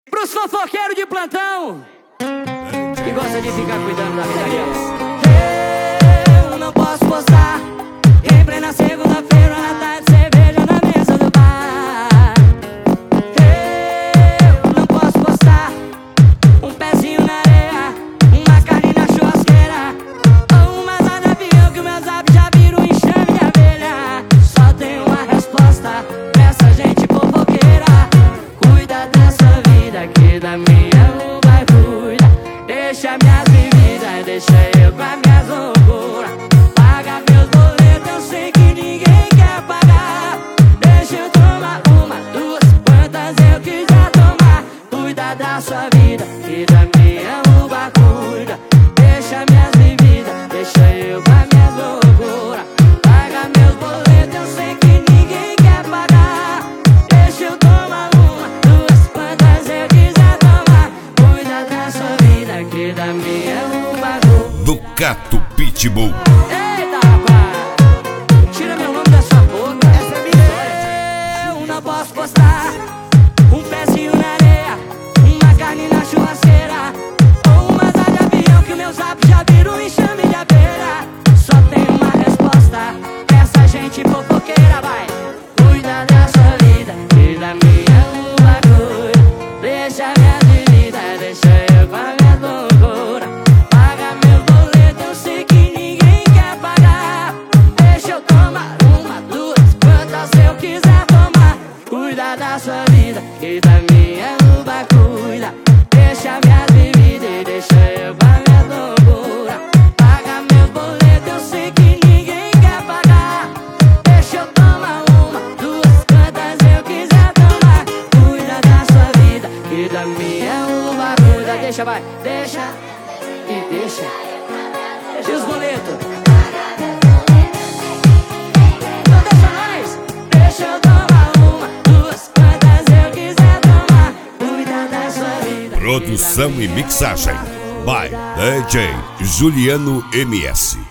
Pros fofoqueiros de plantão que gosta de ficar cuidando da vida deles. Eu não posso postar em plena segunda-feira na tarde, cerveja na mesa do bar. Eu não posso postar um pezinho na areia, uma carne na churrasqueira, ou uma asa de avião que o meu zap já vira um enxame de abelha. Só tem uma resposta pra essa gente fofoqueira: cuida da sua vida, que da minha não vai cuidar. Deixa minhas bebidas, deixa eu com as minhas loucuras. Paga meus boletos, eu sei que ninguém quer pagar. Deixa eu tomar uma, duas, quantas eu quiser tomar. Cuida da sua vida, que da minha não vai cuidar. Deixa minhas bebidas, deixa eu com as minhas loucuras. Paga meus boletos, eu sei que ninguém quer pagar. Deixa eu tomar uma, duas, quantas eu quiser tomar. Cuida da sua vida, que da minha não vai cuidar. Ducato Pitbull. Eita, rapaz, tira meu nome da sua boca. Essa é minha história. Eu não posso postar um pezinho na areia, uma carne na churrasqueira, ou uma asa de avião que o meu zap já vira um enxame de abelha. Só tem uma resposta pra essa gente fofoqueira, vai. Cuida da sua vida, que da minha não vai cuidar. Deixa minha vida, deixa eu com a minha loucura. Paga meu boleto, eu sei que ninguém quer pagar. Deixa eu tomar uma, duas, quantas eu quiser tomar. Cuida da sua vida, que da minha não vai cuidar. Deixa minhas bebidas e deixa eu com a minha loucura. Paga meu boleto, eu sei que ninguém quer pagar. Deixa eu tomar uma, duas, quantas eu quiser tomar. Cuida da sua vida, que da minha não vai cuidar. Deixa, vai, deixa e deixa. Deixa os boletos. Não deixa mais. Deixa eu tomar uma, duas, quantas eu quiser tomar. Cuida da sua vida. Produção e mixagem by DJ Juliano MS.